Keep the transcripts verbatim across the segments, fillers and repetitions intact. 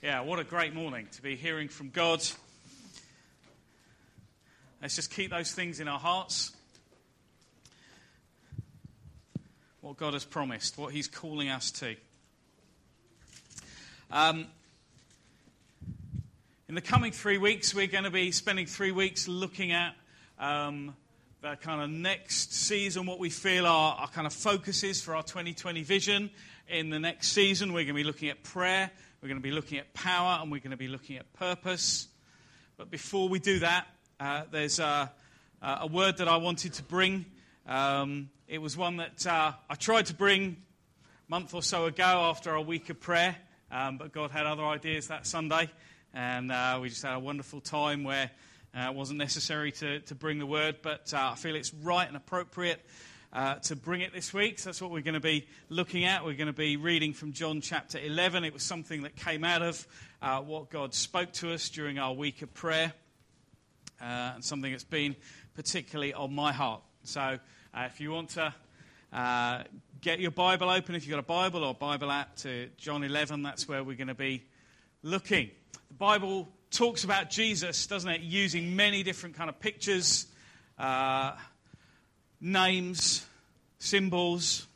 Yeah, what a great morning to be hearing from God. Let's just keep those things in our hearts. What God has promised, what he's calling us to. Um, in the coming three weeks, we're going to be spending three weeks looking at um, the kind of next season, what we feel are our kind of focuses for our twenty twenty vision. In the next season, we're going to be looking at prayer, we're going to be looking at power, and we're going to be looking at purpose. But before we do that, uh, there's a, a word that I wanted to bring. Um, it was one that uh, I tried to bring a month or so ago after our week of prayer, um, but God had other ideas that Sunday, and uh, we just had a wonderful time where uh, it wasn't necessary to, to bring the word, but uh, I feel it's right and appropriate Uh, to bring it this week. So that's what we're going to be looking at. We're going to be reading from John chapter eleven. It was something that came out of uh, what God spoke to us during our week of prayer, uh, and something that's been particularly on my heart. So uh, if you want to uh, get your Bible open, if you've got a Bible or Bible app, to John eleven, that's where we're going to be looking. The Bible talks about Jesus, doesn't it, using many different kind of pictures, uh names, symbols.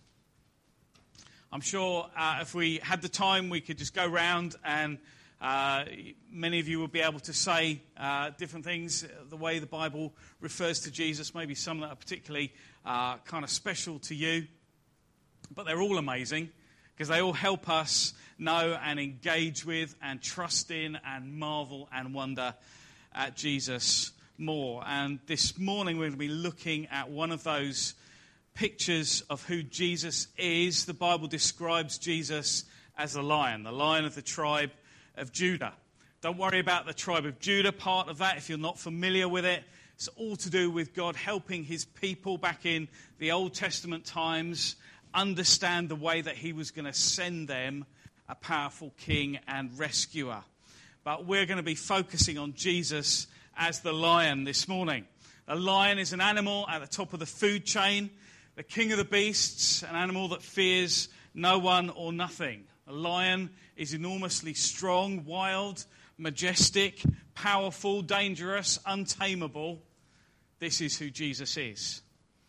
I'm sure uh, if we had the time, we could just go round and uh, many of you would be able to say uh, different things, the way the Bible refers to Jesus, maybe some that are particularly uh, kind of special to you. But they're all amazing because they all help us know and engage with and trust in and marvel and wonder at Jesus more. And this morning we're going to be looking at one of those pictures of who Jesus is. The Bible describes Jesus as a lion, the lion of the tribe of Judah. Don't worry about the tribe of Judah part of that if you're not familiar with it. It's all to do with God helping his people back in the Old Testament times understand the way that he was going to send them a powerful king and rescuer. But we're going to be focusing on Jesus as the lion this morning. A lion is an animal at the top of the food chain, the king of the beasts, an animal that fears no one or nothing. A lion is enormously strong, wild, majestic, powerful, dangerous, untamable. This is who Jesus is.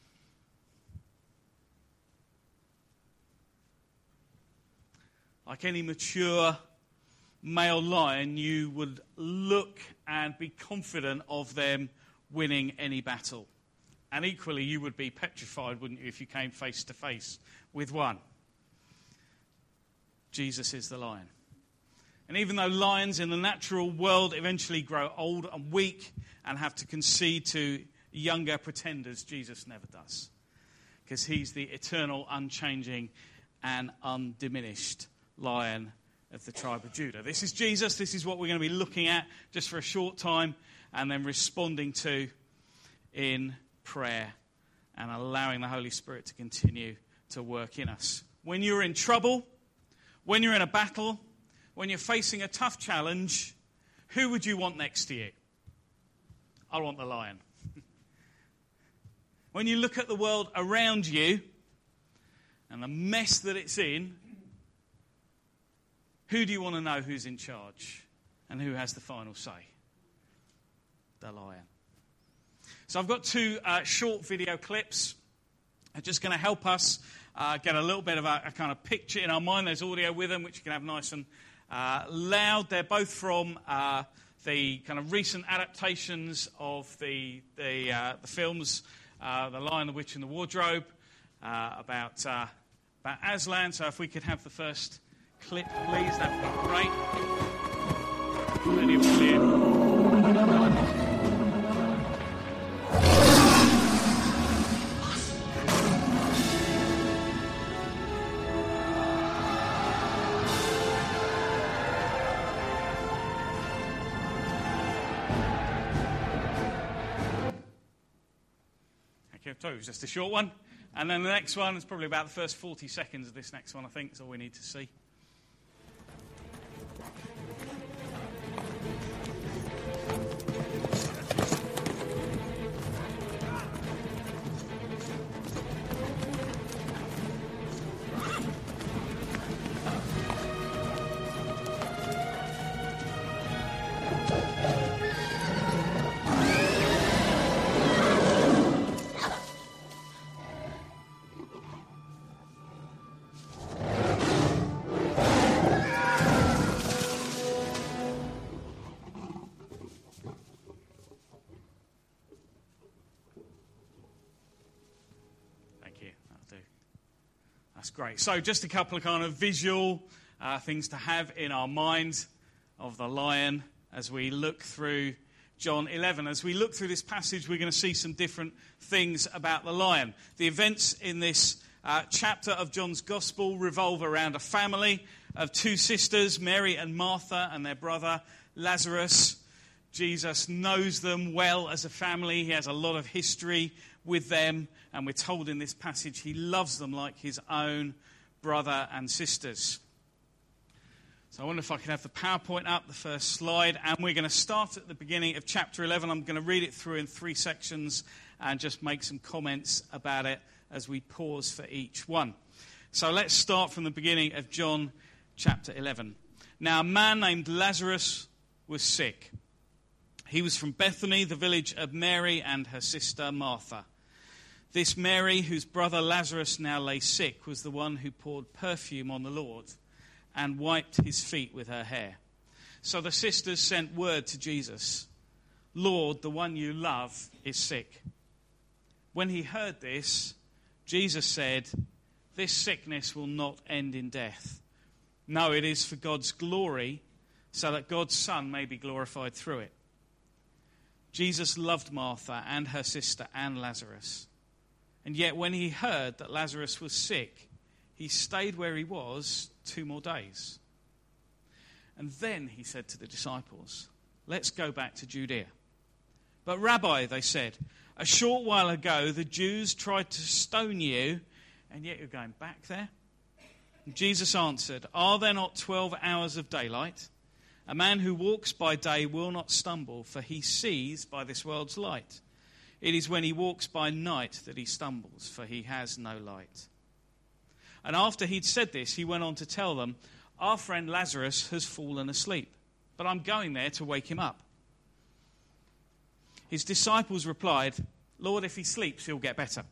Like any mature male lion, you would look and be confident of them winning any battle. And equally, you would be petrified, wouldn't you, if you came face to face with one. Jesus is the lion. And even though lions in the natural world eventually grow old and weak and have to concede to younger pretenders, Jesus never does. Because he's the eternal, unchanging, and undiminished lion of the tribe of Judah. This is Jesus. This is what we're going to be looking at just for a short time and then responding to in prayer and allowing the Holy Spirit to continue to work in us. When you're in trouble, when you're in a battle, when you're facing a tough challenge, who would you want next to you? I want the lion. When you look at the world around you and the mess that it's in, who do you want to know who's in charge and who has the final say? The lion. So I've got two uh, short video clips. They're just going to help us uh, get a little bit of a, a kind of picture in our mind. There's audio with them, which you can have nice and uh, loud. They're both from uh, the kind of recent adaptations of the the, uh, the films, uh, The Lion, the Witch and the Wardrobe, uh, about uh, about Aslan. So if we could have the first clip, please, that would be great. Plenty of volume. Okay, I told you it was just a short one. And then the next one is probably about the first forty seconds of this next one, I think, is all we need to see. That's great. So just a couple of kind of visual uh, things to have in our mind of the lion as we look through John eleven. As we look through this passage, we're going to see some different things about the lion. The events in this uh, chapter of John's Gospel revolve around a family of two sisters, Mary and Martha, and their brother Lazarus. Jesus knows them well as a family. He has a lot of history with them, and we're told in this passage he loves them like his own brother and sisters. So I wonder if I can have the PowerPoint up, the first slide, and we're going to start at the beginning of chapter eleven. I'm going to read it through in three sections and just make some comments about it as we pause for each one. So let's start from the beginning of John chapter eleven. Now a man named Lazarus was sick. He was from Bethany, the village of Mary and her sister Martha. This Mary, whose brother Lazarus now lay sick, was the one who poured perfume on the Lord and wiped his feet with her hair. So the sisters sent word to Jesus, "Lord, the one you love is sick." When he heard this, Jesus said, "This sickness will not end in death. No, it is for God's glory, so that God's Son may be glorified through it." Jesus loved Martha and her sister and Lazarus. And yet when he heard that Lazarus was sick, he stayed where he was two more days. And then he said to the disciples, "Let's go back to Judea." "But Rabbi," they said, "a short while ago the Jews tried to stone you, and yet you're going back there?" And Jesus answered, "Are there not twelve hours of daylight? A man who walks by day will not stumble, for he sees by this world's light. It is when he walks by night that he stumbles, for he has no light." And after he'd said this, he went on to tell them, "Our friend Lazarus has fallen asleep, but I'm going there to wake him up." His disciples replied, "Lord, if he sleeps, he'll get better."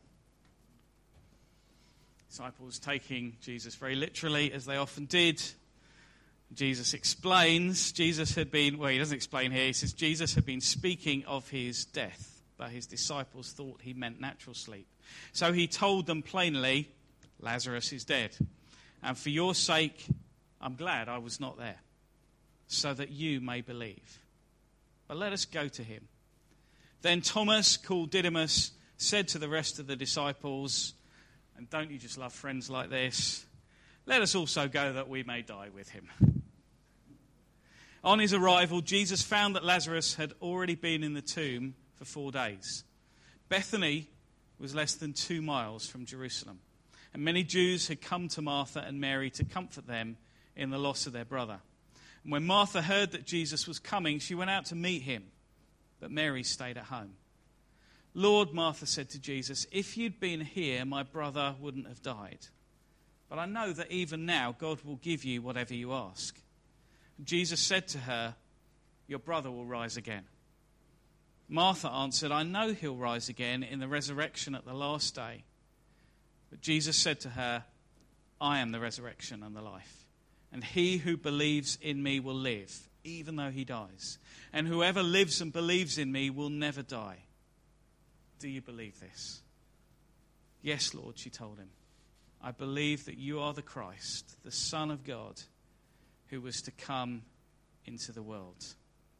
Disciples taking Jesus very literally, as they often did. Jesus explains, Jesus had been, well, he doesn't explain here, he says Jesus had been speaking of his death, but his disciples thought he meant natural sleep. So he told them plainly, "Lazarus is dead, and for your sake, I'm glad I was not there, so that you may believe. But let us go to him." Then Thomas, called Didymus, said to the rest of the disciples, and don't you just love friends like this, "Let us also go that we may die with him." On his arrival, Jesus found that Lazarus had already been in the tomb for four days. Bethany was less than two miles from Jerusalem, and many Jews had come to Martha and Mary to comfort them in the loss of their brother. And when Martha heard that Jesus was coming, she went out to meet him, but Mary stayed at home. "Lord," Martha said to Jesus, "if you'd been here, my brother wouldn't have died. But I know that even now God will give you whatever you ask." Jesus said to her, "Your brother will rise again." Martha answered, "I know he'll rise again in the resurrection at the last day." But Jesus said to her, "I am the resurrection and the life. And he who believes in me will live, even though he dies. And whoever lives and believes in me will never die. Do you believe this?" "Yes, Lord," she told him. "I believe that you are the Christ, the Son of God, who was to come into the world."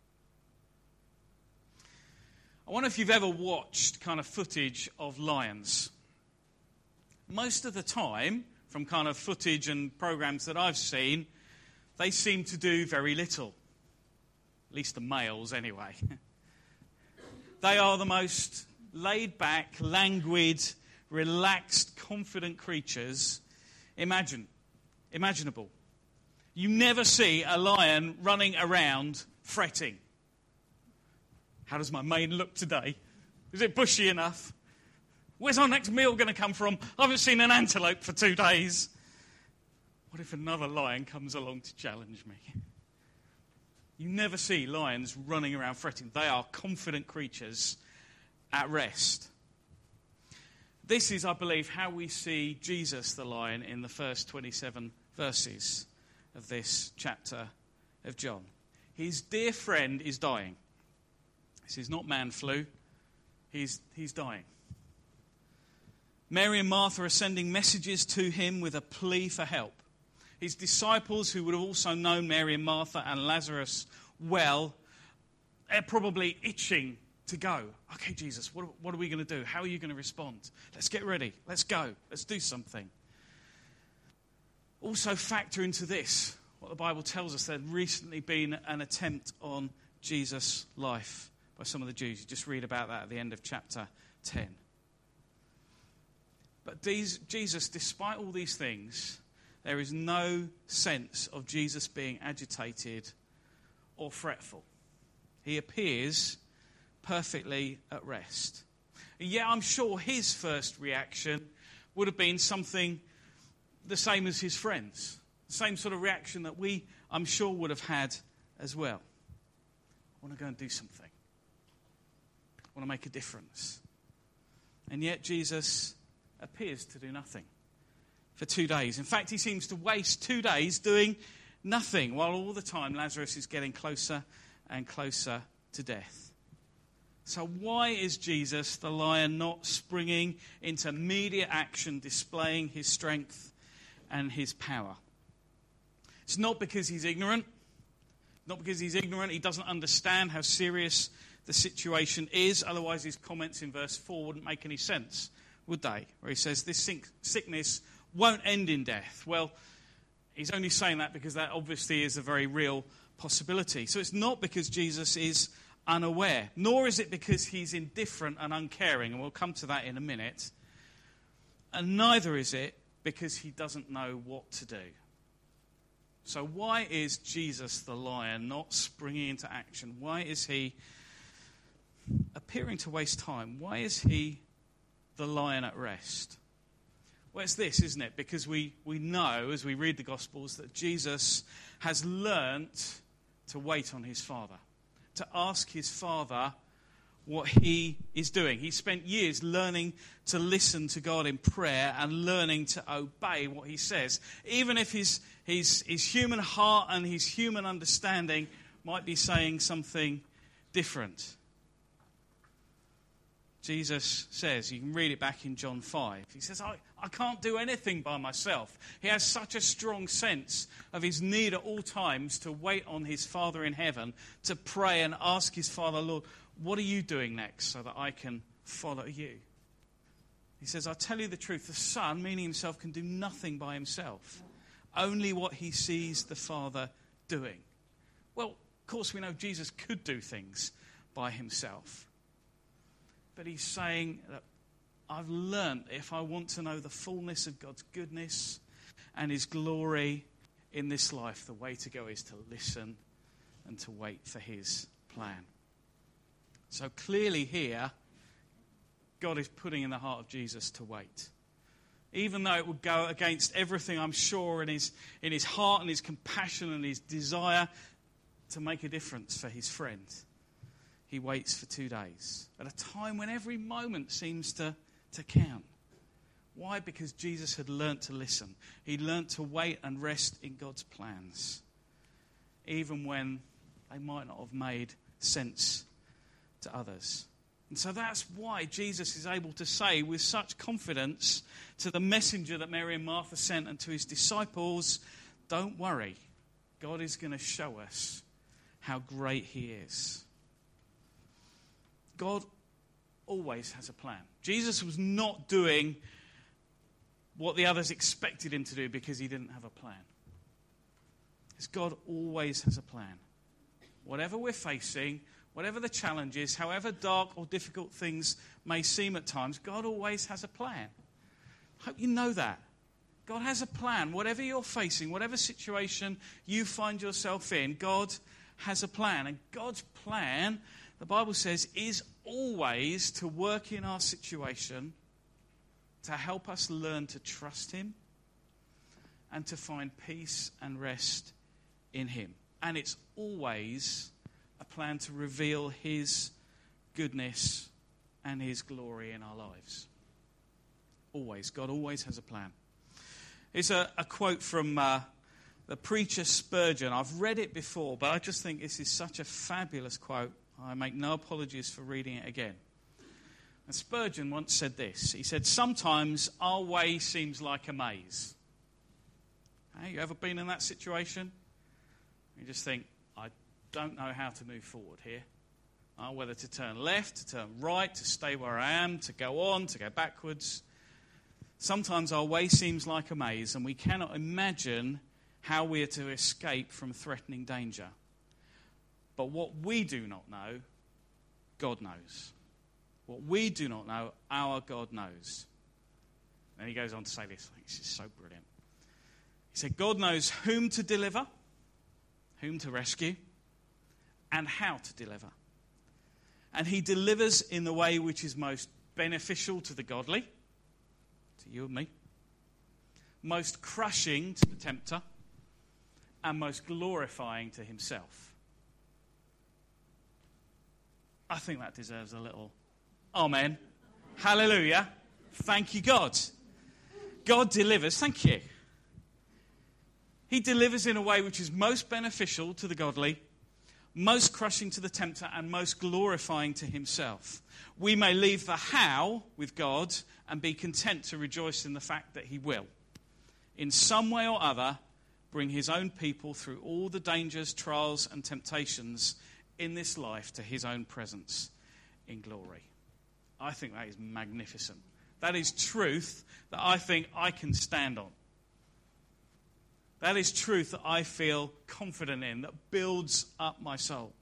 I wonder if you've ever watched kind of footage of lions. Most of the time, from kind of footage and programs that I've seen, they seem to do very little. At least the males, anyway. They are the most laid-back, languid, relaxed, confident creatures imagine, imaginable. You never see a lion running around fretting. "How does my mane look today? Is it bushy enough? Where's our next meal going to come from? I haven't seen an antelope for two days. What if another lion comes along to challenge me?" You never see lions running around fretting. They are confident creatures at rest. This is, I believe, how we see Jesus the lion in the first twenty-seven verses of this chapter of John. His dear friend is dying. This is not man flu. He's, he's dying. Mary and Martha are sending messages to him with a plea for help. His disciples, who would have also known Mary and Martha and Lazarus well, they're probably itching to go. Okay, Jesus, what, what are we going to do? How are you going to respond? Let's get ready. Let's go. Let's do something. Also factor into this what the Bible tells us. There'd recently been an attempt on Jesus' life by some of the Jews. You just read about that at the end of chapter ten. But these, Jesus, despite all these things, there is no sense of Jesus being agitated or fretful. He appears perfectly at rest. And yet I'm sure his first reaction would have been something the same as his friends. The same sort of reaction that we, I'm sure, would have had as well. I want to go and do something. I want to make a difference. And yet Jesus appears to do nothing for two days. In fact, he seems to waste two days doing nothing, while all the time Lazarus is getting closer and closer to death. So why is Jesus, the lion, not springing into immediate action, displaying his strength and his power? It's not because he's ignorant. Not because he's ignorant. He doesn't understand how serious the situation is. Otherwise, his comments in verse four wouldn't make any sense, would they? Where he says, this sickness won't end in death. Well, he's only saying that because that obviously is a very real possibility. So it's not because Jesus is unaware, nor is it because he's indifferent and uncaring, and we'll come to that in a minute. And neither is it because he doesn't know what to do. So why is Jesus the lion not springing into action? Why is he appearing to waste time? Why is he the lion at rest? Well, it's this, isn't it? Because we, we know, as we read the Gospels, that Jesus has learnt to wait on his Father, to ask his Father what he is doing. He spent years learning to listen to God in prayer and learning to obey what he says, even if his, his, his human heart and his human understanding might be saying something different. Jesus says, you can read it back in John five, he says, I, I can't do anything by myself. He has such a strong sense of his need at all times to wait on his Father in heaven, to pray and ask his Father, Lord, what are you doing next so that I can follow you? He says, I tell you the truth, the Son, meaning himself, can do nothing by himself, only what he sees the Father doing. Well, of course we know Jesus could do things by himself. But he's saying that I've learned if I want to know the fullness of God's goodness and his glory in this life, the way to go is to listen and to wait for his plan. So clearly here, God is putting in the heart of Jesus to wait. Even though it would go against everything, I'm sure, in his, in his heart and his compassion and his desire to make a difference for his friend. He waits for two days at a time when every moment seems to, to count. Why? Because Jesus had learnt to listen. He learnt to wait and rest in God's plans, even when they might not have made sense to others. And so that's why Jesus is able to say with such confidence to the messenger that Mary and Martha sent and to his disciples, don't worry, God is going to show us how great he is. God always has a plan. Jesus was not doing what the others expected him to do because he didn't have a plan. Because God always has a plan. Whatever we're facing, whatever the challenge is, however dark or difficult things may seem at times, God always has a plan. I hope you know that. God has a plan. Whatever you're facing, whatever situation you find yourself in, God has a plan. And God's plan, the Bible says, is always to work in our situation to help us learn to trust him and to find peace and rest in him. And it's always a plan to reveal his goodness and his glory in our lives. Always. God always has a plan. It's a, a quote from uh, the preacher Spurgeon. I've read it before, but I just think this is such a fabulous quote. I make no apologies for reading it again. And Spurgeon once said this. He said, sometimes our way seems like a maze. Hey, you ever been in that situation? You just think, I don't know how to move forward here. Uh, whether to turn left, to turn right, to stay where I am, to go on, to go backwards. Sometimes our way seems like a maze, and we cannot imagine how we are to escape from threatening danger. But what we do not know, God knows. What we do not know, our God knows. And he goes on to say this. I think this is so brilliant. He said, God knows whom to deliver, whom to rescue, and how to deliver. And he delivers in the way which is most beneficial to the godly, to you and me, most crushing to the tempter, and most glorifying to himself. I think that deserves a little amen. Hallelujah. Thank you, God. God delivers. Thank you. He delivers in a way which is most beneficial to the godly, most crushing to the tempter, and most glorifying to himself. We may leave the how with God and be content to rejoice in the fact that he will, in some way or other, bring his own people through all the dangers, trials, and temptations in this life to his own presence in glory. I think that is magnificent. That is truth that I think I can stand on. That is truth that I feel confident in, that builds up my soul.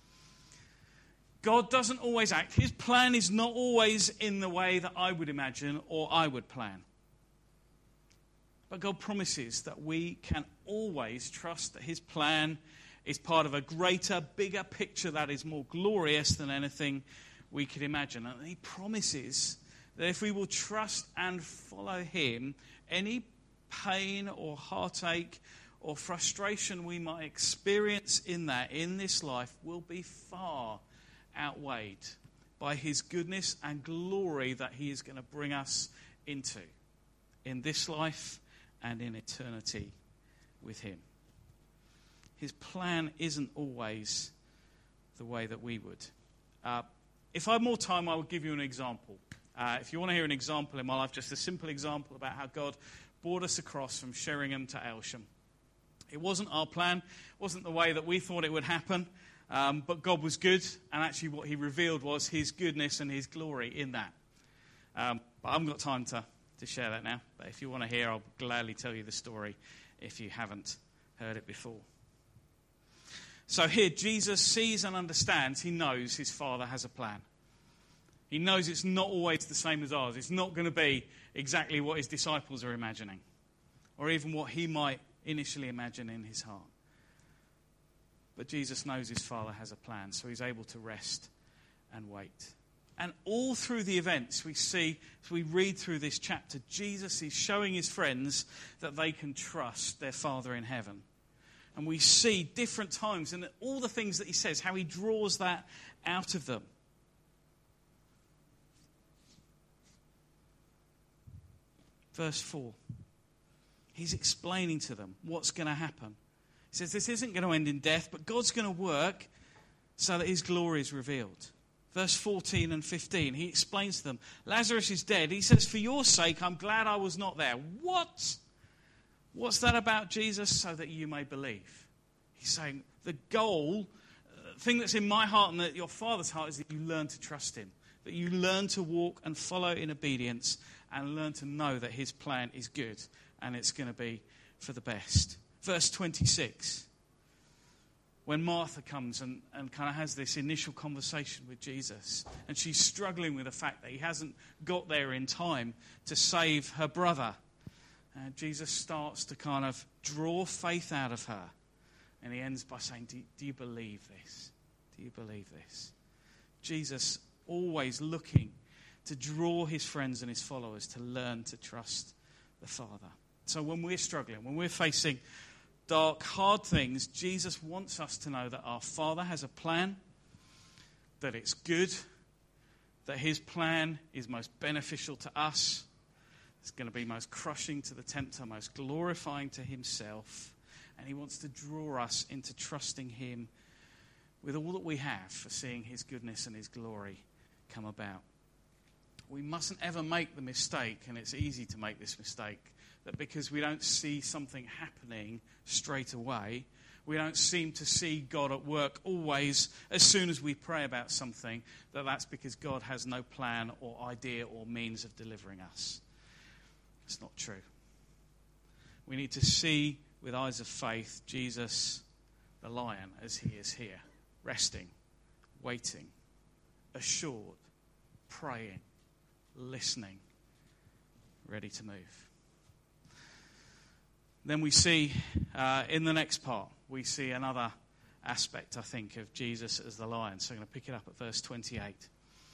God doesn't always act. His plan is not always in the way that I would imagine or I would plan. But God promises that we can always trust that his plan is part of a greater, bigger picture that is more glorious than anything we could imagine. And he promises that if we will trust and follow him, any pain or heartache or frustration we might experience in that, in this life, will be far outweighed by his goodness and glory that he is going to bring us into in this life and in eternity with him. His plan isn't always the way that we would. Uh, if I had more time, I would give you an example. Uh, if you want to hear an example in my life, just a simple example about how God brought us across from Sheringham to Aylsham. It wasn't our plan. It wasn't the way that we thought it would happen. Um, but God was good, and actually what he revealed was his goodness and his glory in that. Um, but I haven't got time to, to share that now. But if you want to hear, I'll gladly tell you the story if you haven't heard it before. So here, Jesus sees and understands, he knows his Father has a plan. He knows it's not always the same as ours. It's not going to be exactly what his disciples are imagining, or even what he might initially imagine in his heart. But Jesus knows his Father has a plan, so he's able to rest and wait. And all through the events we see, as we read through this chapter, Jesus is showing his friends that they can trust their Father in heaven. And we see different times and all the things that he says, how he draws that out of them. Verse four. He's explaining to them what's going to happen. He says this isn't going to end in death, but God's going to work so that his glory is revealed. Verse fourteen and fifteen, he explains to them, Lazarus is dead. He says, for your sake, I'm glad I was not there. What? What's that about, Jesus? So that you may believe. He's saying the goal, the thing that's in my heart and that your Father's heart is that you learn to trust him. That you learn to walk and follow in obedience and learn to know that his plan is good and it's going to be for the best. Verse twenty-six. When Martha comes and, and kind of has this initial conversation with Jesus, and she's struggling with the fact that he hasn't got there in time to save her brother. Uh, Jesus starts to kind of draw faith out of her. And he ends by saying, do, do you believe this? Do you believe this? Jesus always looking to draw his friends and his followers to learn to trust the Father. So when we're struggling, when we're facing dark, hard things, Jesus wants us to know that our Father has a plan, that it's good, that his plan is most beneficial to us. It's going to be most crushing to the tempter, most glorifying to himself. And he wants to draw us into trusting him with all that we have for seeing his goodness and his glory come about. we mustn't ever make the mistake, and it's easy to make this mistake, that because we don't see something happening straight away, we don't seem to see God at work always as soon as we pray about something, that that's because God has no plan or idea or means of delivering us. It's not true. We need to see with eyes of faith Jesus, the lion, as he is here, resting, waiting, assured, praying, listening, ready to move. Then we see, uh, in the next part, we see another aspect, I think, of Jesus as the lion. So I'm going to pick it up at verse twenty-eight.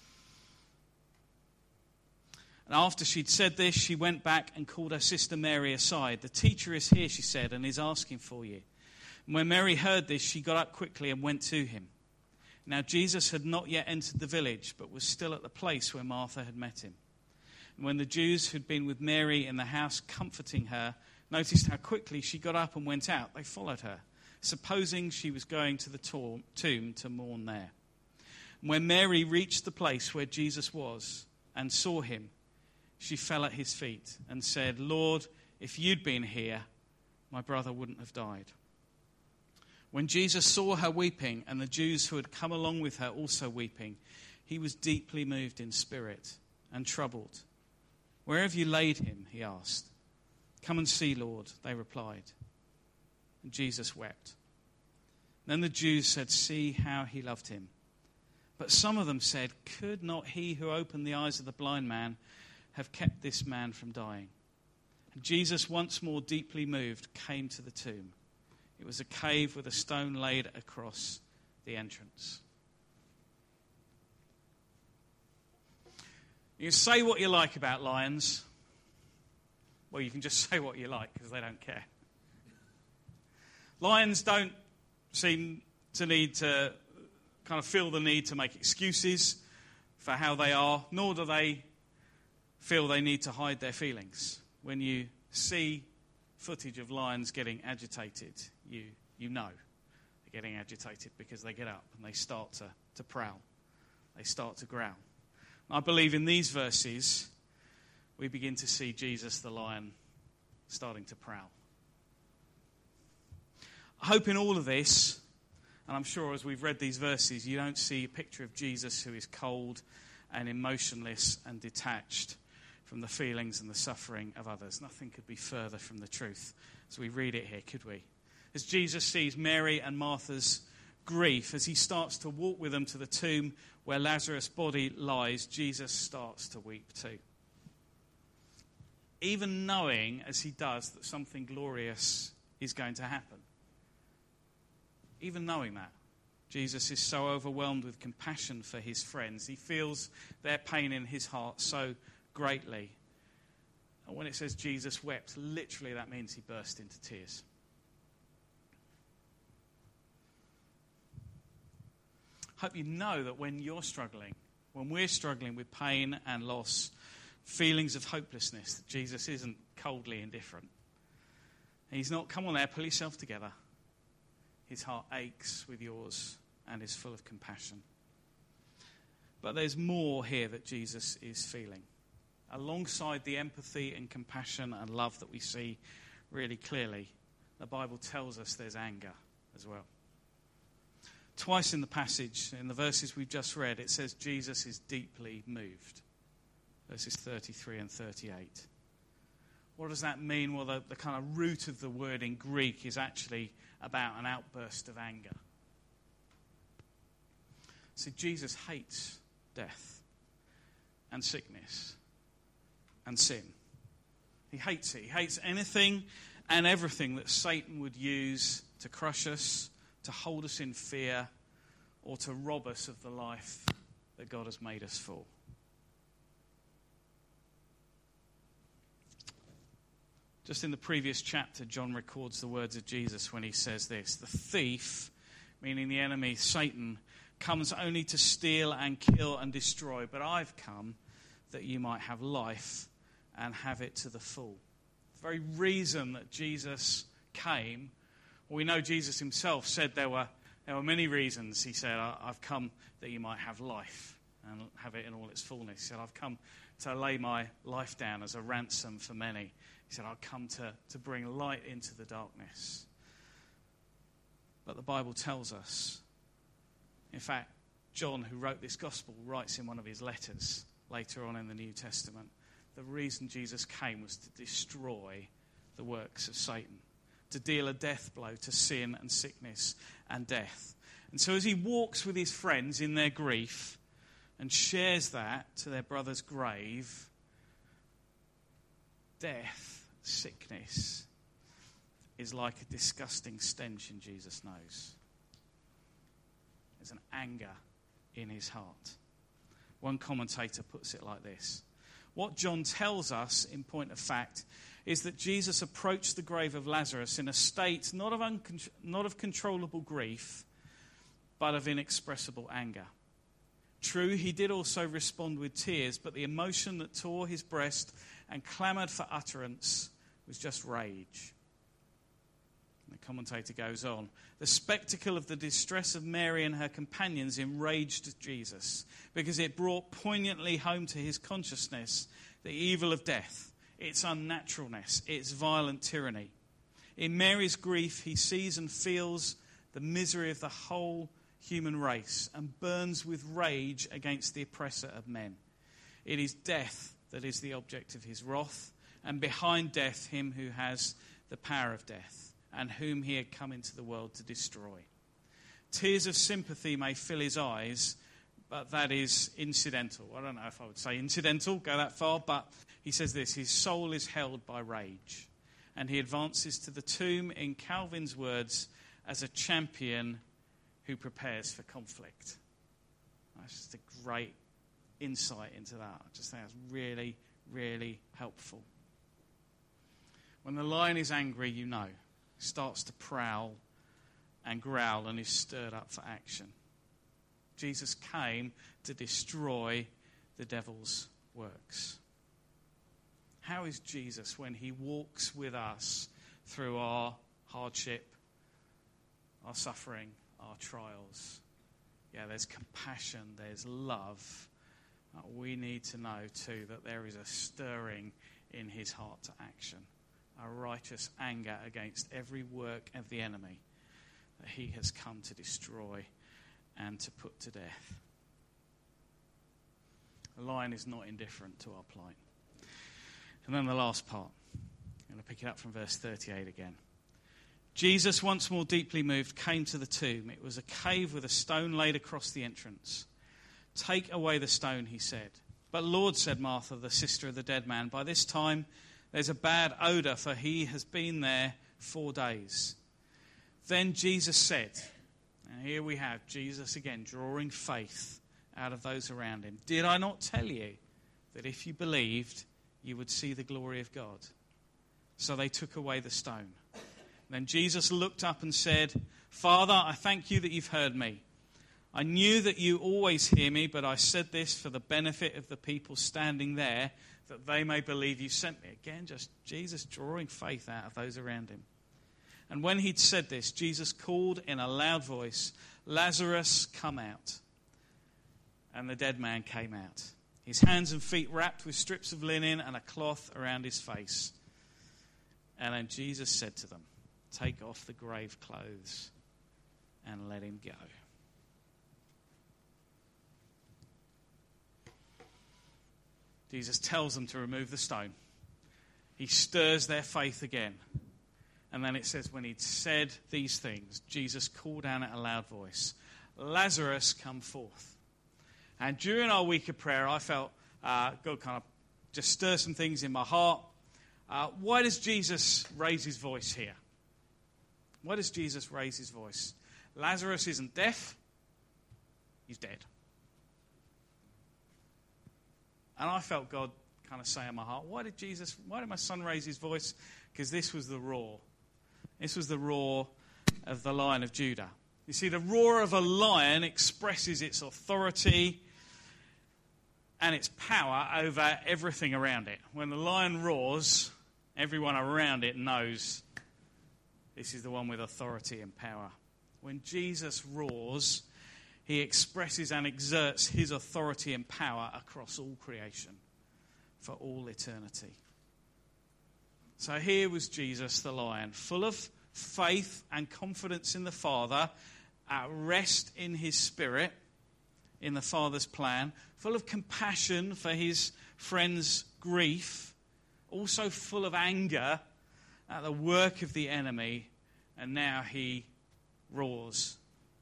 And after she'd said this, she went back and called her sister Mary aside. "The teacher is here," she said, "and is asking for you." And when Mary heard this, she got up quickly and went to him. Now Jesus had not yet entered the village, but was still at the place where Martha had met him. And when the Jews who'd been with Mary in the house comforting her noticed how quickly she got up and went out, they followed her, supposing she was going to the tomb to mourn there. And when Mary reached the place where Jesus was and saw him, she fell at his feet and said, "Lord, if you'd been here, my brother wouldn't have died." When Jesus saw her weeping, and the Jews who had come along with her also weeping, he was deeply moved in spirit and troubled. "Where have you laid him?" he asked. "Come and see, Lord," they replied. And Jesus wept. Then the Jews said, "See how he loved him." But some of them said, "Could not he who opened the eyes of the blind man have kept this man from dying?" And Jesus, once more deeply moved, came to the tomb. It was a cave with a stone laid across the entrance. You can say what you like about lions. Well, you can just say what you like because they don't care. Lions don't seem to need to kind of feel the need to make excuses for how they are, nor do they feel they need to hide their feelings. When you see footage of lions getting agitated, you you know they're getting agitated because they get up and they start to, to prowl. They start to growl. And I believe in these verses we begin to see Jesus the lion starting to prowl. I hope in all of this, and I'm sure as we've read these verses, you don't see a picture of Jesus who is cold and emotionless and detached from the feelings and the suffering of others. Nothing could be further from the truth as we read it here, could we? As Jesus sees Mary and Martha's grief, as he starts to walk with them to the tomb where Lazarus' body lies, Jesus starts to weep too. Even knowing, as he does, that something glorious is going to happen. Even knowing that, Jesus is so overwhelmed with compassion for his friends. He feels their pain in his heart so greatly. And when it says Jesus wept, literally that means he burst into tears. I hope you know that when you're struggling, when we're struggling with pain and loss, feelings of hopelessness, that Jesus isn't coldly indifferent. He's not, "Come on there, pull yourself together." His heart aches with yours and is full of compassion. But there's more here that Jesus is feeling. Alongside the empathy and compassion and love that we see really clearly, the Bible tells us there's anger as well. Twice in the passage, in the verses we've just read, it says Jesus is deeply moved. Verses thirty-three and thirty-eight. What does that mean? Well, the, the kind of root of the word in Greek is actually about an outburst of anger. See, Jesus hates death and sickness and sin. He hates it. He hates anything and everything that Satan would use to crush us, to hold us in fear, or to rob us of the life that God has made us for. Just in the previous chapter, John records the words of Jesus when he says this: "The thief," meaning the enemy, Satan, "comes only to steal and kill and destroy, but I've come that you might have life and have it to the full." The very reason that Jesus came, well, we know Jesus himself said there were there were many reasons. He said, "I've come that you might have life and have it in all its fullness." He said, "I've come to lay my life down as a ransom for many. He said, I've come to, to bring light into the darkness. But the Bible tells us, in fact, John, who wrote this gospel, writes in one of his letters later on in the New Testament, the reason Jesus came was to destroy the works of Satan, to deal a death blow to sin and sickness and death. And so as he walks with his friends in their grief and shares that to their brother's grave, death, sickness, is like a disgusting stench in Jesus' nose. There's an anger in his heart. One commentator puts it like this. What John tells us, in point of fact, is that Jesus approached the grave of Lazarus in a state not of, uncon- not of controllable grief, but of inexpressible anger. True, he did also respond with tears, but the emotion that tore his breast and clamoured for utterance was just rage. The commentator goes on. The spectacle of the distress of Mary and her companions enraged Jesus because it brought poignantly home to his consciousness the evil of death, its unnaturalness, its violent tyranny. In Mary's grief, he sees and feels the misery of the whole human race and burns with rage against the oppressor of men. It is death that is the object of his wrath, and behind death, him who has the power of death, and whom he had come into the world to destroy. Tears of sympathy may fill his eyes, but that is incidental. I don't know if I would say incidental, go that far, but he says this, his soul is held by rage. And he advances to the tomb, in Calvin's words, as a champion who prepares for conflict. That's just a great insight into that. I just think that's really, really helpful. When the lion is angry, you know, starts to prowl and growl and is stirred up for action. Jesus came to destroy the devil's works. How is Jesus when he walks with us through our hardship, our suffering, our trials? Yeah, there's compassion, there's love. We need to know too that there is a stirring in his heart to action. A righteous anger against every work of the enemy that he has come to destroy and to put to death. The lion is not indifferent to our plight. And then the last part. I'm going to pick it up from verse thirty-eight again. Jesus, once more deeply moved, came to the tomb. It was a cave with a stone laid across the entrance. Take away the stone, he said. But Lord, said Martha, the sister of the dead man, by this time there's a bad odour, for he has been there four days. Then Jesus said, and here we have Jesus again drawing faith out of those around him. Did I not tell you that if you believed, you would see the glory of God? So they took away the stone. Then Jesus looked up and said, Father, I thank you that you've heard me. I knew that you always hear me, but I said this for the benefit of the people standing there, that they may believe you sent me. Again, just Jesus drawing faith out of those around him. And when he'd said this, Jesus called in a loud voice, Lazarus, come out. And the dead man came out, his hands and feet wrapped with strips of linen and a cloth around his face. And then Jesus said to them, take off the grave clothes and let him go. Jesus tells them to remove the stone. He stirs their faith again. And then it says, when he'd said these things, Jesus called out in a loud voice, Lazarus, come forth. And during our week of prayer, I felt uh, God kind of just stir some things in my heart. Uh, why does Jesus raise his voice here? Why does Jesus raise his voice? Lazarus isn't deaf. He's dead. And I felt God kind of say in my heart, why did Jesus, why did my son raise his voice? Because this was the roar. This was the roar of the Lion of Judah. You see, the roar of a lion expresses its authority and its power over everything around it. When the lion roars, everyone around it knows this is the one with authority and power. When Jesus roars, he expresses and exerts his authority and power across all creation. for all eternity. So here was Jesus the lion, full of faith and confidence in the Father, at rest in his spirit, in the Father's plan, full of compassion for his friend's grief, also full of anger at the work of the enemy, and now he roars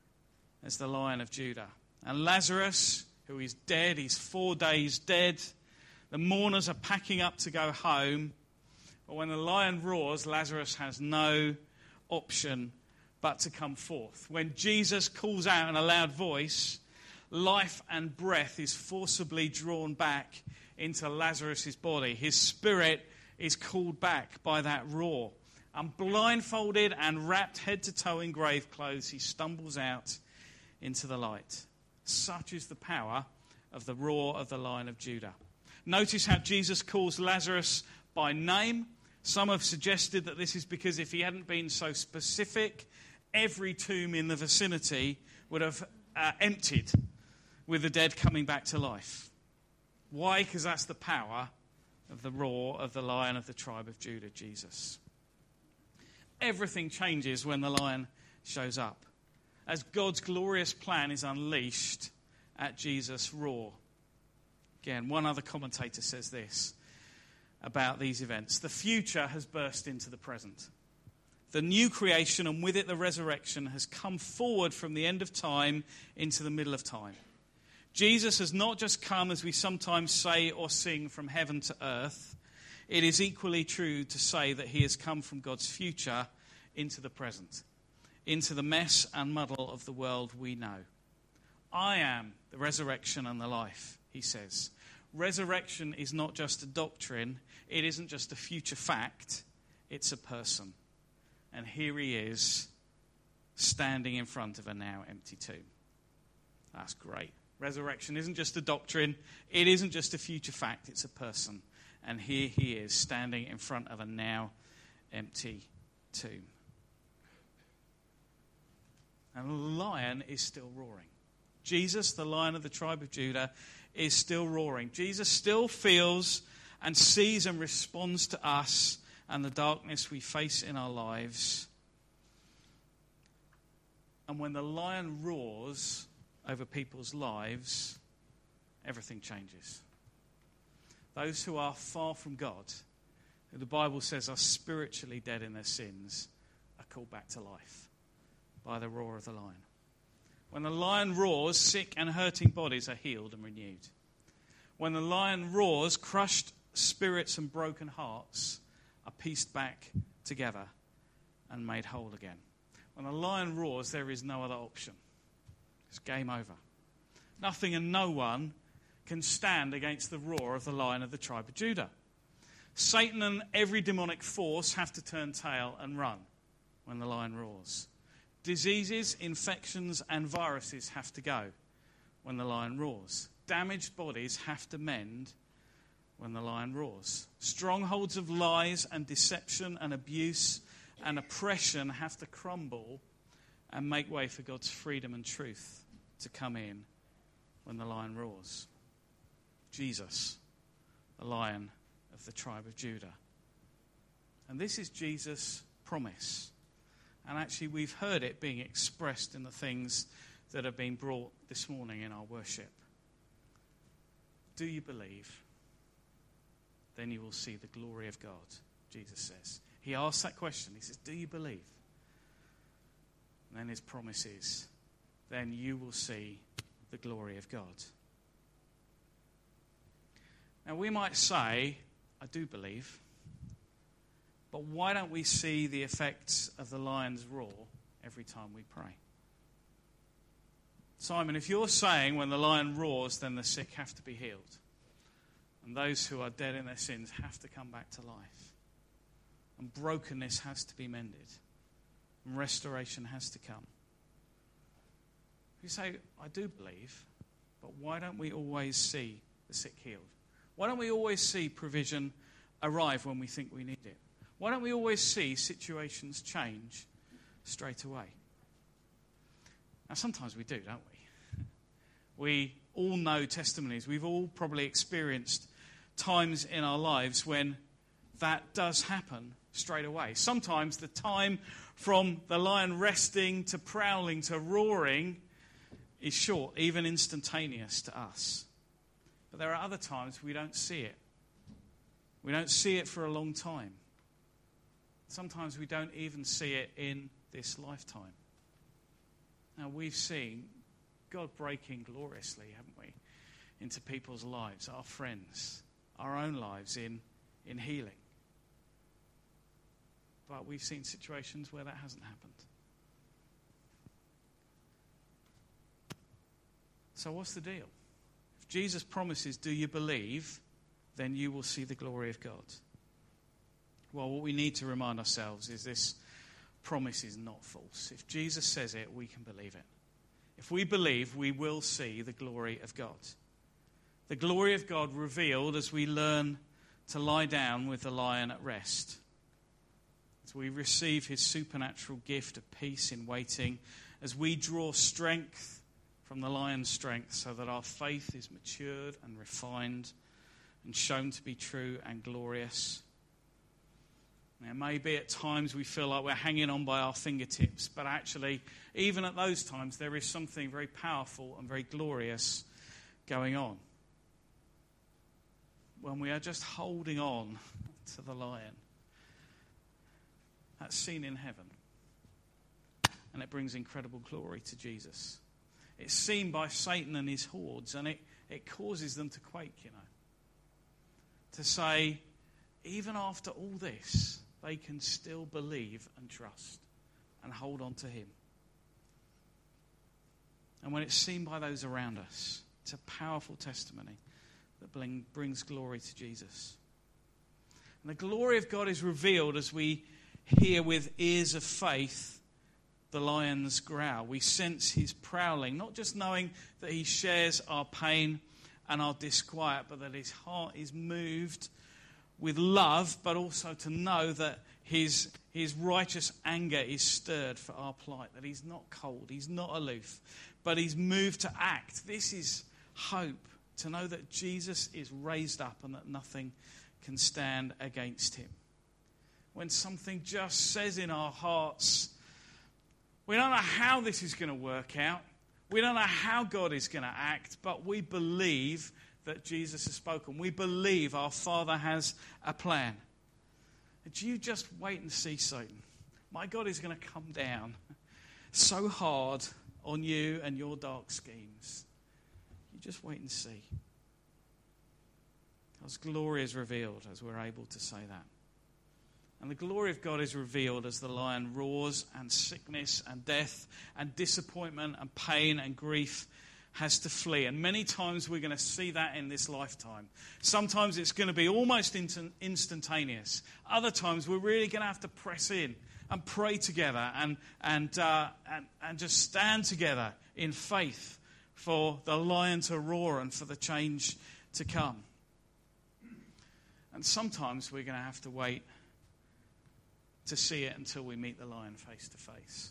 as the Lion of Judah. And Lazarus, who is dead, he's four days dead. The mourners are packing up to go home. But when the lion roars, Lazarus has no option but to come forth. When Jesus calls out in a loud voice, life and breath is forcibly drawn back into Lazarus' body. His spirit is called back by that roar. And blindfolded and wrapped head to toe in grave clothes, he stumbles out into the light. Such is the power of the roar of the Lion of Judah. Notice how Jesus calls Lazarus by name. Some have suggested that this is because if he hadn't been so specific, every tomb in the vicinity would have uh, emptied with the dead coming back to life. Why? Because that's the power of the roar of the Lion of the tribe of Judah, Jesus. Everything changes when the lion shows up, as God's glorious plan is unleashed at Jesus' roar. Again, one other commentator says this about these events: the future has burst into the present. The new creation, and with it the resurrection, has come forward from the end of time into the middle of time. Jesus has not just come, as we sometimes say or sing, from heaven to earth. It is equally true to say that he has come from God's future into the present, into the mess and muddle of the world we know. I am the resurrection and the life, he says. Resurrection is not just a doctrine. It isn't just a future fact. It's a person. And here he is, standing in front of a now empty tomb. That's great. Resurrection isn't just a doctrine. It isn't just a future fact. It's a person. And here he is, standing in front of a now empty tomb. And the lion is still roaring. Jesus, the Lion of the tribe of Judah, is still roaring. Jesus still feels and sees and responds to us and the darkness we face in our lives. And when the lion roars over people's lives, everything changes. Those who are far from God, who the Bible says are spiritually dead in their sins, are called back to life by the roar of the lion. When the lion roars, sick and hurting bodies are healed and renewed. When the lion roars, crushed spirits and broken hearts are pieced back together and made whole again. When the lion roars, there is no other option. It's game over. Nothing and no one can stand against the roar of the Lion of the tribe of Judah. Satan and every demonic force have to turn tail and run when the lion roars. Diseases, infections, and viruses have to go when the lion roars. Damaged bodies have to mend when the lion roars. Strongholds of lies and deception and abuse and oppression have to crumble and make way for God's freedom and truth to come in when the lion roars. Jesus, the Lion of the tribe of Judah. And this is Jesus' promise. And actually, we've heard it being expressed in the things that have been brought this morning in our worship. Do you believe? Then you will see the glory of God, Jesus says. He asks that question. He says, do you believe? And then his promise is, then you will see the glory of God. Now, we might say, I do believe, but why don't we see the effects of the lion's roar every time we pray? Simon, if you're saying when the lion roars, then the sick have to be healed, and those who are dead in their sins have to come back to life, and brokenness has to be mended, and restoration has to come. You say, I do believe, but why don't we always see the sick healed? Why don't we always see provision arrive when we think we need it? Why don't we always see situations change straight away? Now, sometimes we do, don't we? We all know testimonies. We've all probably experienced times in our lives when that does happen straight away. Sometimes the time from the lion resting to prowling to roaring is short, even instantaneous to us. But there are other times we don't see it. We don't see it for a long time. Sometimes we don't even see it in this lifetime. Now, we've seen God breaking gloriously, haven't we, into people's lives, our friends, our own lives in, in healing. But we've seen situations where that hasn't happened. So what's the deal? If Jesus promises, do you believe, then you will see the glory of God. Well, what we need to remind ourselves is this promise is not false. If Jesus says it, we can believe it. If we believe, we will see the glory of God. The glory of God revealed as we learn to lie down with the lion at rest. As we receive his supernatural gift of peace in waiting, as we draw strength from the lion's strength so that our faith is matured and refined and shown to be true and glorious. Now, maybe at times we feel like we're hanging on by our fingertips, but actually, even at those times, there is something very powerful and very glorious going on. When we are just holding on to the lion. That's seen in heaven. And it brings incredible glory to Jesus. It's seen by Satan and his hordes, and it, it causes them to quake, you know. To say, even after all this, they can still believe and trust and hold on to him. And when it's seen by those around us, it's a powerful testimony that bring, brings glory to Jesus. And the glory of God is revealed as we hear with ears of faith the lion's growl. We sense his prowling, not just knowing that he shares our pain and our disquiet, but that his heart is moved with love, but also to know that his, his righteous anger is stirred for our plight, that he's not cold, he's not aloof, but he's moved to act. This is hope, to know that Jesus is raised up and that nothing can stand against him. When something just says in our hearts, we don't know how this is going to work out, we don't know how God is going to act, but we believe that Jesus has spoken. We believe our Father has a plan. Do you just wait and see, Satan? My God is going to come down so hard on you and your dark schemes. You just wait and see. God's glory is revealed as we're able to say that. And the glory of God is revealed as the lion roars and sickness and death and disappointment and pain and grief has to flee. And many times we're going to see that in this lifetime. Sometimes it's going to be almost instantaneous. Other times we're really going to have to press in and pray together and, and, uh, and, and just stand together in faith for the lion to roar and for the change to come. And sometimes we're going to have to wait to see it until we meet the lion face to face.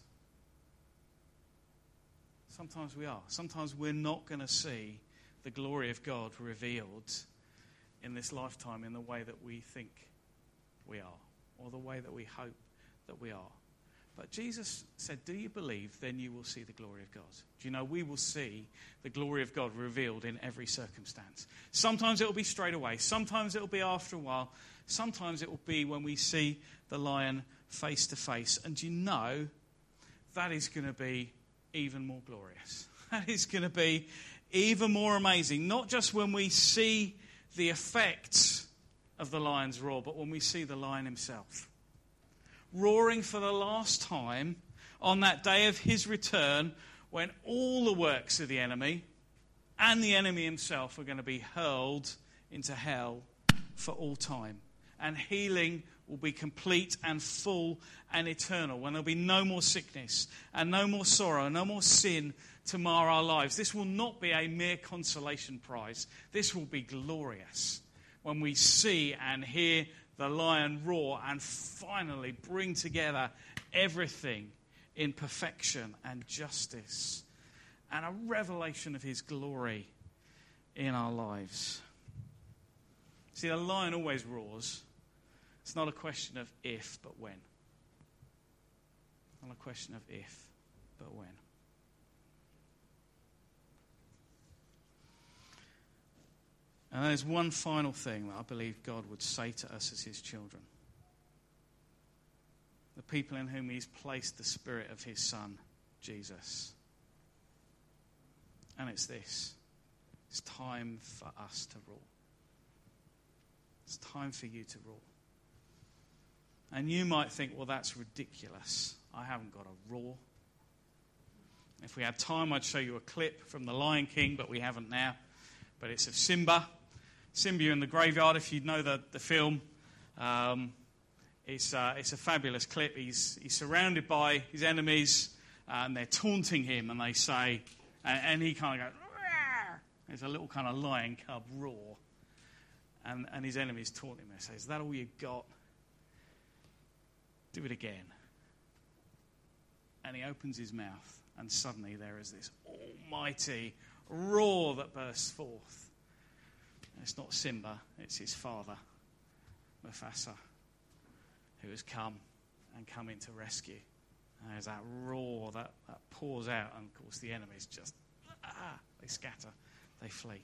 Sometimes we are. Sometimes we're not going to see the glory of God revealed in this lifetime in the way that we think we are, or the way that we hope that we are. But Jesus said, do you believe? Then you will see the glory of God. Do you know, we will see the glory of God revealed in every circumstance. Sometimes it will be straight away. Sometimes it will be after a while. Sometimes it will be when we see the lion face to face. And you know, that is going to be even more glorious. That is going to be even more amazing. Not just when we see the effects of the lion's roar, but when we see the lion himself roaring for the last time on that day of his return, when all the works of the enemy and the enemy himself are going to be hurled into hell for all time. And healing will be complete and full and eternal, when there'll be no more sickness and no more sorrow, no more sin to mar our lives. This will not be a mere consolation prize. This will be glorious when we see and hear the lion roar and finally bring together everything in perfection and justice and a revelation of his glory in our lives. See, the lion always roars. It's not a question of if, but when. Not a question of if, but when. And there's one final thing that I believe God would say to us as his children. The people in whom he's placed the Spirit of his Son, Jesus. And it's this. It's time for us to rule. It's time for you to rule. And you might think, well, that's ridiculous. I haven't got a roar. If we had time, I'd show you a clip from The Lion King, but we haven't now. But it's of Simba. Simba in the graveyard, if you know the, the film. Um, it's, uh, it's a fabulous clip. He's, he's surrounded by his enemies, uh, and they're taunting him, and they say, and, and he kind of goes, Rawr! There's a little kind of lion cub roar. And, and his enemies taunt him. They say, is that all you got? Do it again. And he opens his mouth, and suddenly there is this almighty roar that bursts forth. And it's not Simba, it's his father, Mufasa, who has come and come in to rescue. And there's that roar that, that pours out, and of course the enemies just, ah, they scatter, they flee.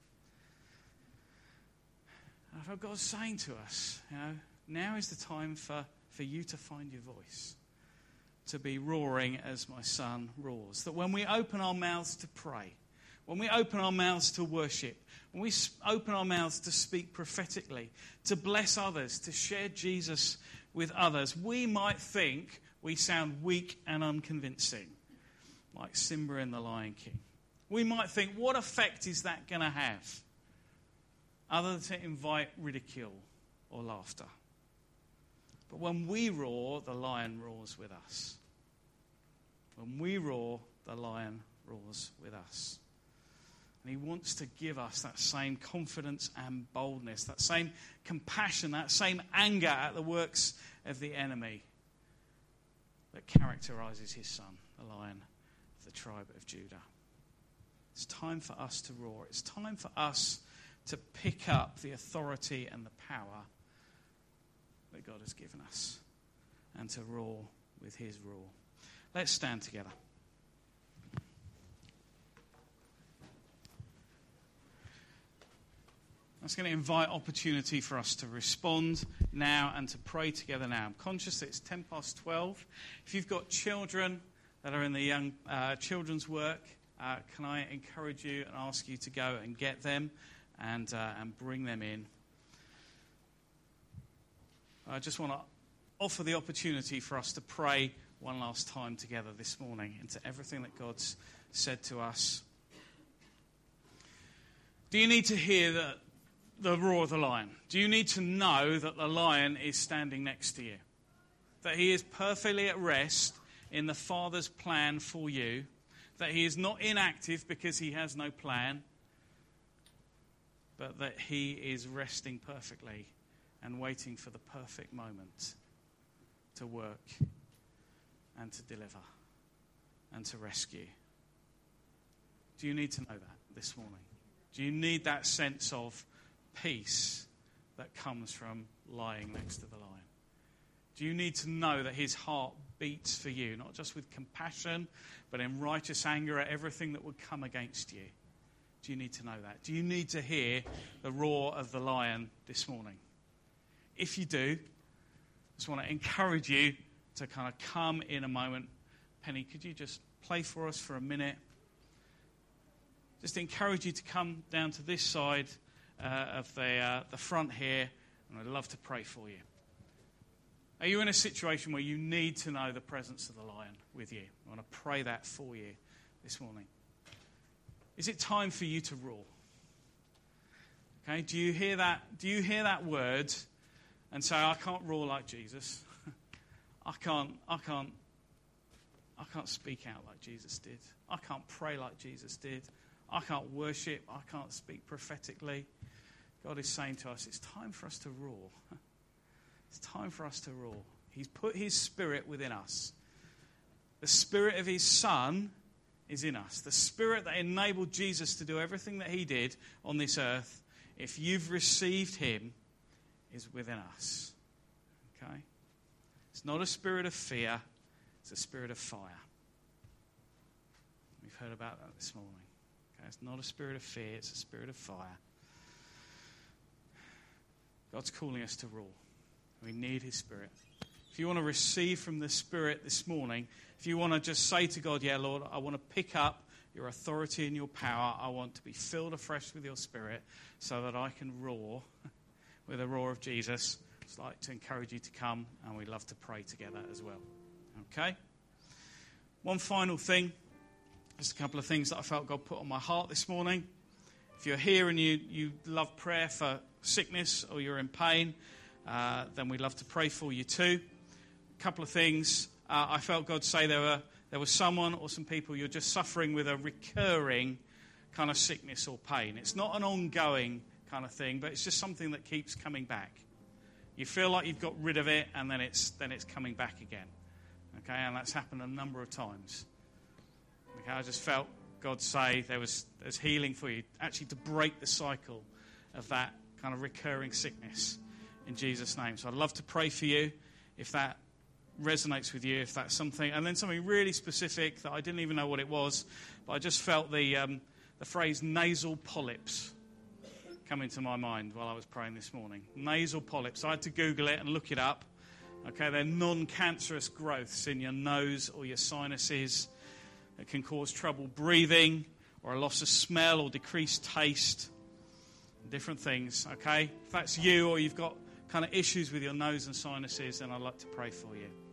And I feel God's saying to us, you know, now is the time for, for you to find your voice, to be roaring as my son roars. That when we open our mouths to pray, when we open our mouths to worship, when we open our mouths to speak prophetically, to bless others, to share Jesus with others, we might think we sound weak and unconvincing, like Simba in The Lion King. We might think, what effect is that going to have? Other than to invite ridicule or laughter. But when we roar, the lion roars with us. When we roar, the lion roars with us. And he wants to give us that same confidence and boldness, that same compassion, that same anger at the works of the enemy that characterizes his son, the lion of the tribe of Judah. It's time for us to roar. It's time for us to pick up the authority and the power that God has given us and to roar with his roar. Let's stand together. That's going to invite opportunity for us to respond now and to pray together now. I'm conscious that it's ten past twelve. If you've got children that are in the young uh, children's work, uh, can I encourage you and ask you to go and get them and uh, and bring them in. I just want to offer the opportunity for us to pray one last time together this morning into everything that God's said to us. Do you need to hear the, the roar of the lion? Do you need to know that the lion is standing next to you? That he is perfectly at rest in the Father's plan for you? That he is not inactive because he has no plan? But that he is resting perfectly and waiting for the perfect moment to work and to deliver and to rescue. Do you need to know that this morning? Do you need that sense of peace that comes from lying next to the lion? Do you need to know that his heart beats for you, not just with compassion, but in righteous anger at everything that would come against you? Do you need to know that? Do you need to hear the roar of the lion this morning? If you do, I just want to encourage you to kind of come in a moment. Penny, could you just play for us for a minute? Just encourage you to come down to this side uh, of the, uh, the front here, and I'd love to pray for you. Are you in a situation where you need to know the presence of the lion with you? I want to pray that for you this morning. Is it time for you to roar? Okay, do you hear that? Do you hear that word and say, I can't roar like Jesus. I can't, I can't, I can't speak out like Jesus did. I can't pray like Jesus did. I can't worship. I can't speak prophetically. God is saying to us, it's time for us to roar. It's time for us to roar. He's put his spirit within us. The spirit of his Son is in us. The spirit that enabled Jesus to do everything that he did on this earth if you've received him, is within us. Okay? It's not a spirit of fear, it's a spirit of fire. We've heard about that this morning. Okay? It's not a spirit of fear, it's a spirit of fire. God's calling us to rule. We need his spirit. If you want to receive from the Spirit this morning, if you want to just say to God, yeah, Lord, I want to pick up your authority and your power. I want to be filled afresh with your Spirit so that I can roar with the roar of Jesus. I'd like to encourage you to come, and we'd love to pray together as well. Okay? One final thing, just a couple of things that I felt God put on my heart this morning. If you're here and you, you love prayer for sickness or you're in pain, uh, then we'd love to pray for you too. A couple of things. Uh, I felt God say there were there was someone or some people you're just suffering with a recurring kind of sickness or pain. It's not an ongoing kind of thing, but it's just something that keeps coming back. You feel like you've got rid of it, and then it's then it's coming back again. Okay, and that's happened a number of times. Okay, I just felt God say there was there's healing for you, actually to break the cycle of that kind of recurring sickness in Jesus' name. So I'd love to pray for you if that resonates with you, if that's something. And then something really specific that I didn't even know what it was, but I just felt the um, the phrase nasal polyps come into my mind while I was praying this morning. Nasal polyps. I had to Google it and look it up. Okay, they're non-cancerous growths in your nose or your sinuses. It can cause trouble breathing or a loss of smell or decreased taste. Different things, okay? If that's you or you've got kind of issues with your nose and sinuses, then I'd like to pray for you.